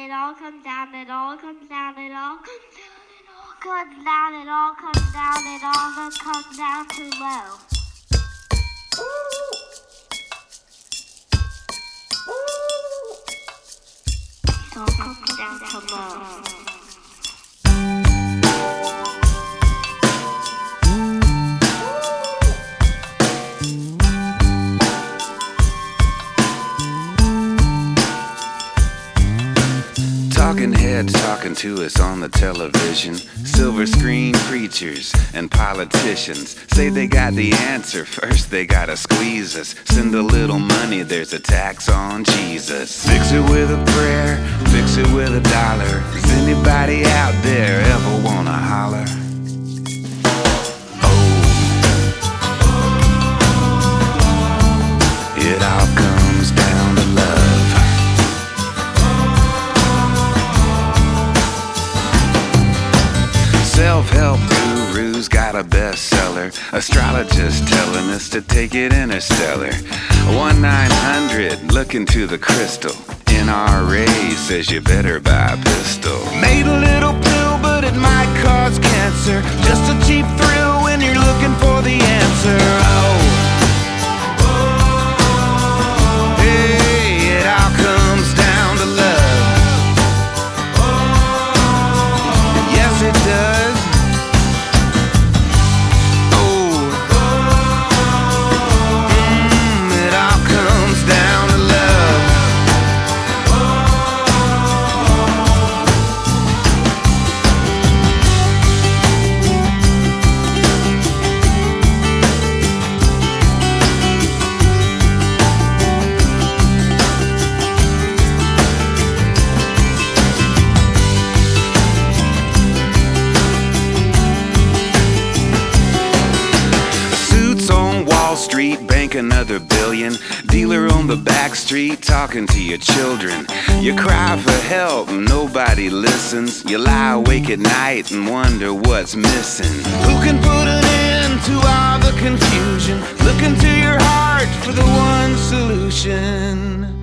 it all comes down, it all comes down, it all comes down, it all comes down, it all comes down to low. It all comes down to low. Talking heads talking to us on the television. Silver screen preachers and politicians say they got the answer. First they gotta squeeze us. Send a little money, there's a tax on Jesus. Fix it with a prayer, fix it with a dollar. Does anybody out there ever wanna holler? It all comes down to love. Self-help gurus got a bestseller. Astrologist telling us to take it interstellar. 1-900 look into the crystal. NRA says you better buy a pistol. Made a little pill but it might cause cancer. Just a cheap thrill when you're looking for the answer. Hey, it all comes down to love. Yes, it does. It all comes down to love. Street, bank another billion. Dealer on the back street, talking to your children. You cry for help, nobody listens. You lie awake at night and wonder what's missing. Who can put an end to all the confusion? Look into your heart for the one solution.